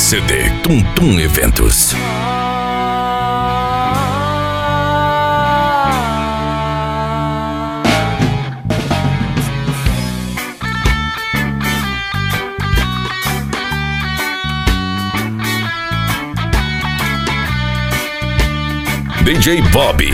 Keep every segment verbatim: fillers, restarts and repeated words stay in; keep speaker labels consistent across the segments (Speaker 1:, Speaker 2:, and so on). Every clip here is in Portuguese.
Speaker 1: C D Tum Tum Eventos. D J Bobby.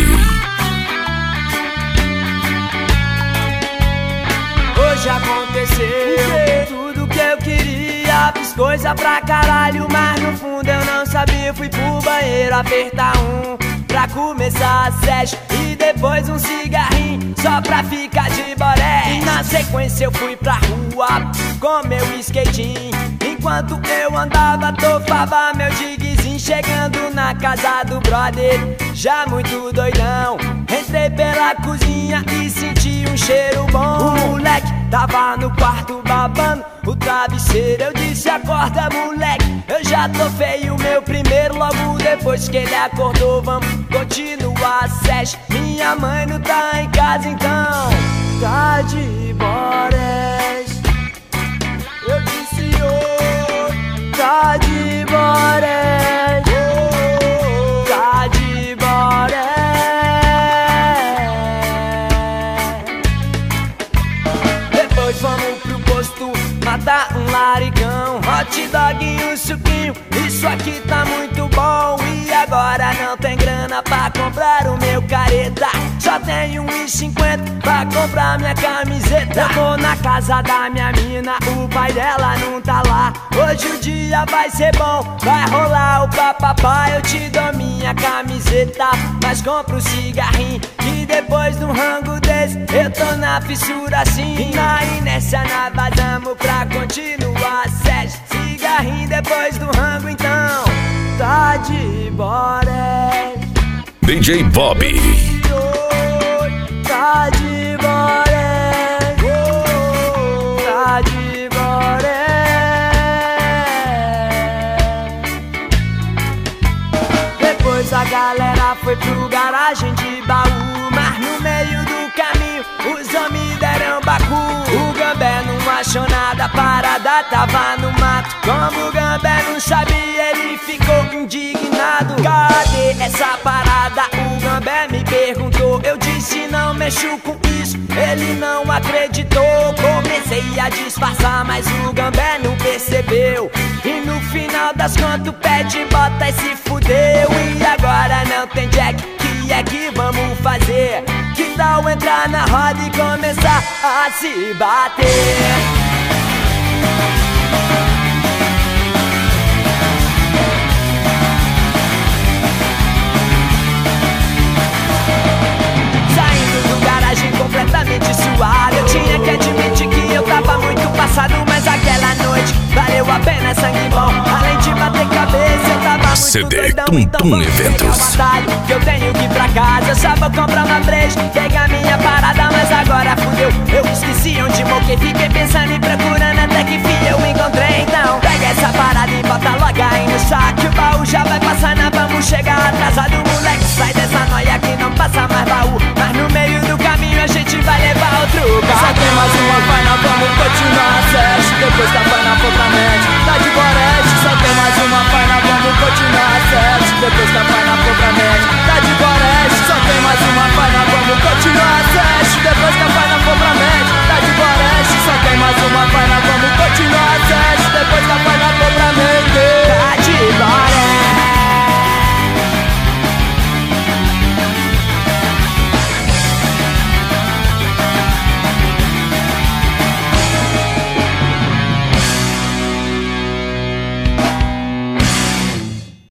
Speaker 2: Hoje aconteceu tudo que eu queria. Fiz coisa pra caralho, mas no fundo eu não sabia. Fui pro banheiro apertar um pra começar a session e depois um cigarrinho só pra ficar de boré. E na sequência eu fui pra rua com meu skatinho. Enquanto eu andava, tofava meu diguezinho. Chegando na casa do brother, já muito doidão, entrei pela cozinha e senti um cheiro bom. O moleque tava no quarto babando o travesseiro. Eu disse: acorda, moleque, eu já tô feio. Meu primeiro, logo depois que ele acordou, vamos continuar a session. Minha mãe não tá em casa, então tá de borés. Eu disse: oi, tá de borés. Tá de borés. Depois vamos pro posto matar um larigão, hot dog e um suquinho. Isso aqui tá muito bom. E agora não tem grana pra comprar o meu careta. Só tenho um e cinquenta pra comprar minha camiseta. Eu vou na casa da minha mina, o pai dela não tá lá. Hoje o dia vai ser bom, vai rolar o papapá. Eu te dou minha camiseta, mas compro um cigarrinho. E depois de um rango desse, eu tô na fissura assim. E na inércia nós vazamos pra continuar a session. Cigarrinho depois do rango, então tá de boré.
Speaker 1: D J Bobby.
Speaker 2: Tá de boré. Tá de boré. Depois a galera foi pro garagem de baú, mas no meio do caminho os homens deram bacu. O Gambé não achou nada, a parada tava no mato. Como o Gambé não sabia, ele ficou indignado. Cadê essa parada? O Gambé me perguntou. Eu disse: não mexo com isso. Ele não acreditou. Comecei a disfarçar, mas o Gambé não percebeu. E no final das contas o pé de bota e se fudeu. E agora não tem jack, que é que vamos fazer? Que tal entrar na roda e começar a se bater? Completamente suado, eu tinha que admitir que eu tava muito passado. Mas aquela noite valeu a pena, sangue bom. Além de bater cabeça, eu tava muito
Speaker 1: C D
Speaker 2: doidão.
Speaker 1: Tum
Speaker 2: Então
Speaker 1: Tum
Speaker 2: vamos
Speaker 1: Eventos.
Speaker 2: pegar o atalho, que eu tenho que ir pra casa. Eu só vou comprar uma breja, pegar minha parada. Mas agora fudeu, eu esqueci onde moquei. Fiquei pensando e procurando até que fim eu encontrei. Então pega essa parada e bota logo aí no saco. O baú já vai passar, nós vamos chegar atrasado. Moleque, sai dessa noia que não passa mais baú. Mas no meio do caminho a gente vai levar outro carro.
Speaker 3: Só tem mais uma final, vamos continuar a session. Depois da final for pra mente, tá de boreste. Só tem mais uma final, vamos continuar a session. Depois da final for pra mente, tá de boreste. Só tem mais uma